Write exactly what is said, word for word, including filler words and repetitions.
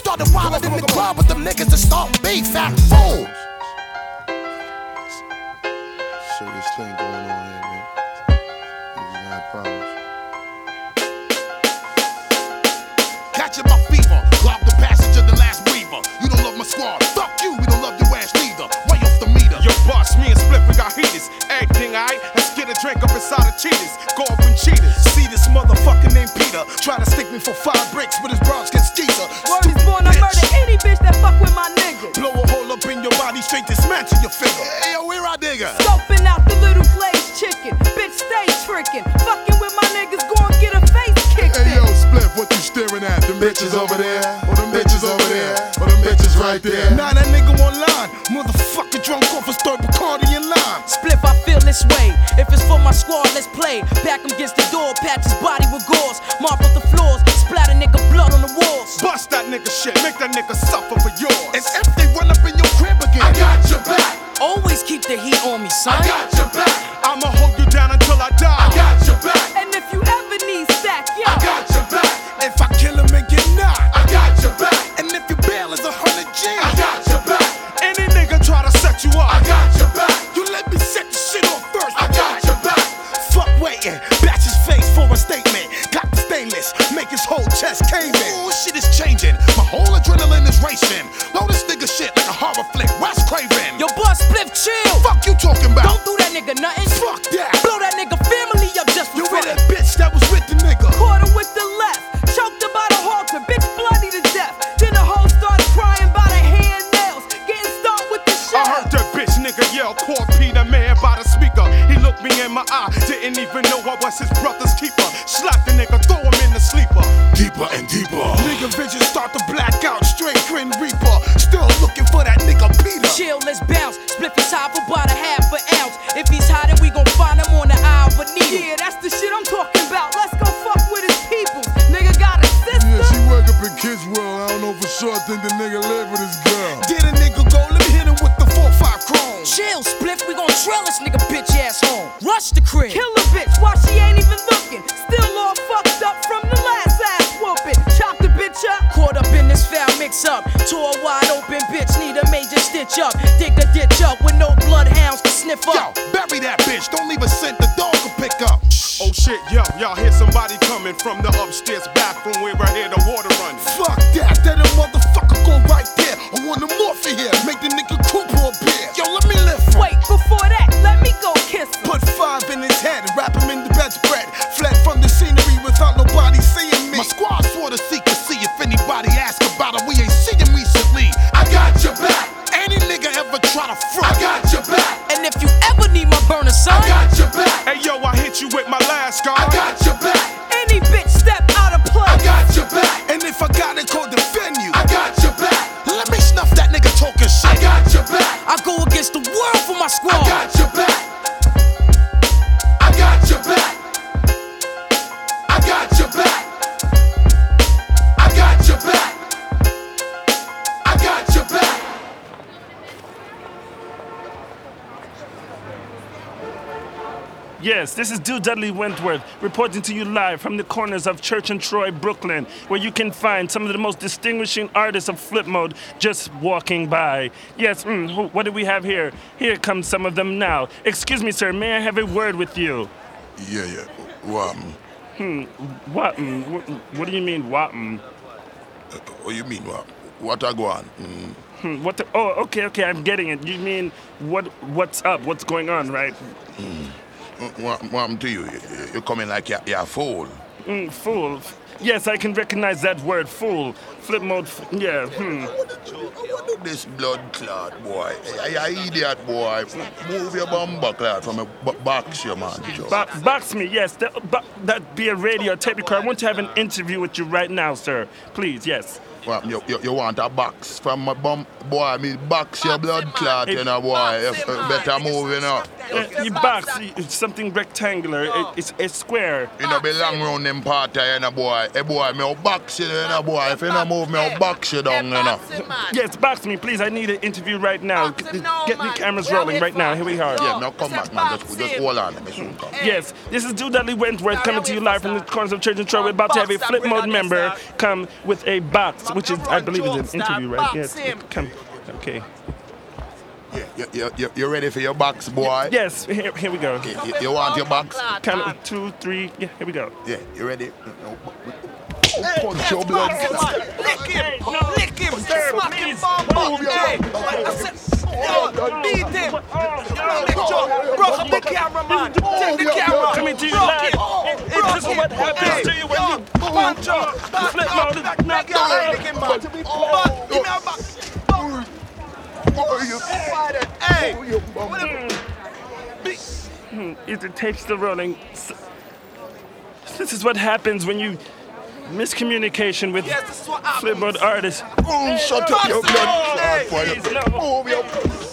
started wildin' in the club with them niggas that start beef, fat fools. Serious thing going on here, man. Niggas got problems. Catching my fever, clock the passage of the last weaver. You don't love my squad, fuck you, we don't love your ass neither. Way off the meter. Yo, boss, me and Split, we got heaters. Everything aight, let's get a drink up inside of cheaters. Go up and cheaters. See this motherfucker named Peter, try to stick me for five bricks, but his bronze gets cheaper. Word is born to murder any bitch that fuck with my niggas. Blow a hole up in your body, straight dismantle your figure. Hey, yo, where I digger? Scoping out the little glazed chicken. Bitch, stay tricking. Fucking with my niggas, gon' get a face kicked Hey in. yo, Spliff, what you staring at? Them bitches over there, or them bitches over there, or them bitches right there. Nah, that nigga online. Motherfucker drunk off a third Bacardi in line. Spliff, I feel this way. If it's for my squad, let's play. Back him against the door, patch his body with gauze. Marble the floors, splatter nigga blood on the walls. Bust that nigga shit, make that nigga suffer for yours. And if they run up in your crib again, I got your back. Always keep the heat on me, son. I got your back. I'ma hold you down until I die. I got your back. And if you ever need stack, yo. I got your back. if I kill him and get knocked, I got your back. and if your bail is a hundred G's, I got your back. Any nigga try to set you I up. got your back. you let me set the shit off first. I got your back. Fuck waiting, batch his face for a statement. Got the stainless, make his whole chest cave in. Ooh, shit is changing, my whole adrenaline is racing. Blow this nigga shit like a horror flick, Wes Craven. Yo, boss, Spliff, chill. Fuck you talking about? Don't do that nigga nothing. Fuck that. Blow that nigga family up just for You fun. with that bitch that was with the nigga. Caught her with the left. Choked her by the halter. Bitch bloody to death. Then the hoe started crying by the hand nails. Getting started with the shit. I heard that bitch nigga yell, caught Peter man by the speaker. He looked me in my eye, didn't even know I was his brother's keeper. Slapped the nigga, throw him in the sleeper. Deeper and deeper. Nigga vision start to black out, straight grin reaper. Still looking for that nigga Peter. Chill, let's bounce. Spliff is high for about a half an ounce. If he's hot, then we gon' find him on the aisle of needle. Yeah, that's the shit I'm talking about. Let's go fuck with his people. Nigga got a sister. Yeah, she work up in Kidswell. I don't know for sure. I think the nigga live with his girl. Did a nigga go, let me hit him with the four five chrome. Chill, Spliff, we gon' trail this nigga bitch ass home. Rush the crib. Kill a bitch while she ain't even looking. Still all fucked up from the last ass whooping. Chop the bitch up. Caught up in this foul mix up. Tore wide open bitch, need a major stitch up. Dig the ditch up with no bloodhounds to sniff Yo, up. bury that bitch, don't leave a scent the dog can pick up. Oh shit, yo, y'all hear somebody coming from the upstairs bathroom where I hear the water running. Fuck that, that a motherfucker go right there. I want the morphin here, make the nigga Cooper appear. Yo, let me lift him. Wait, before that, let me go kiss him. Put five in his head and wrap him in the bedspread. Fled from the scenery without nobody seeing me. My squad swore to secrecy. If anybody ask about it, we ain't seen him recently. I got your back. Any nigga ever try to front? I got your back. And if you ever need my burner, son, I got your back. Hey yo, I hit you with my last I guard. got your back. Any bitch step out of I place. got your back. And if I got it, call defend you. I got your back. Let me snuff that nigga talking shit. I got your back. I go against the world for my I squad. got your back. I got your back. I got your back. I got your back. I got your back. Yes, this is Dude Dudley Wentworth reporting to you live from the corners of Church and Troy, Brooklyn, where you can find some of the most distinguishing artists of flip mode just walking by. Yes, mm, who, what do we have here? Here come some of them now. Excuse me, sir, may I have a word with you? Yeah, yeah. What? Hmm, what? Mm, what, what do you mean, what? Mm? Uh, what you mean, what? What I go on? Mm. Hmm, what the, oh, okay, okay, I'm getting it. You mean, what? what's up? What's going on, right? Mm. What, what happened to you? You, you coming like you're, you're a fool. Mm, fool. Yes, I can recognize that word, fool. Flip mode, f- yeah, hmm. What do this blood clot, boy? You're an idiot, boy. Move your bumper clot from a b- box, your man. Bo- box me, yes. That, bo- that be a radio tape recorder. I want to have an interview with you right now, sir. Please, yes. Well, you, you, you want a box from my bum? Boy, me box your blood clot, you know, boy. You better move, you know. Uh, you box, it's something rectangular. It, it's a square. You know, belong round them party, you know, boy. Hey, boy, me will box you, you know, boy. If you don't move, me will box you down, you know. Yes, box me, please. I need an interview right now. Box him Get now, the man. cameras Yeah, rolling we right now. Here fuck. we are. Yeah, now come back, man. Just, just hold on. Me soon come. Yes, this is Dude Dudley Wentworth Now, coming yeah, to you we live from the fuck. corners of Church and Troy. We're about to have a Box that flip bring mode on member this, sir. come with a box, which is, I believe, is an Jokes, interview, that right? box Yes. him. Come. Okay. Yeah, you, you, you, you ready for your box, boy? Yes, here, here we go. You, you, you want your box? Count two, three. Yeah, here we go. Yeah, you ready? Punch your blood. Lick him! no. Lick him! Sir, Smack him, please. bomb! Move your Hey! bum. I said, yo, beat him! Make sure, broke up the camera, man! Take the your camera! bum. Coming to you Broke live. him. It- Broke This is him. what happens Hey, to you when yo, you punch up! The Back flip up, mode is back- not back up, done. lick him, man. Back, give me a back. Oh, you Hey! Oh, you bum. Is the tape still rolling? S- This is what happens when you miscommunication with Yes, this is what flip happens. mode artists. Oh, shut up your blood. Hey, Boy, please, no. Move your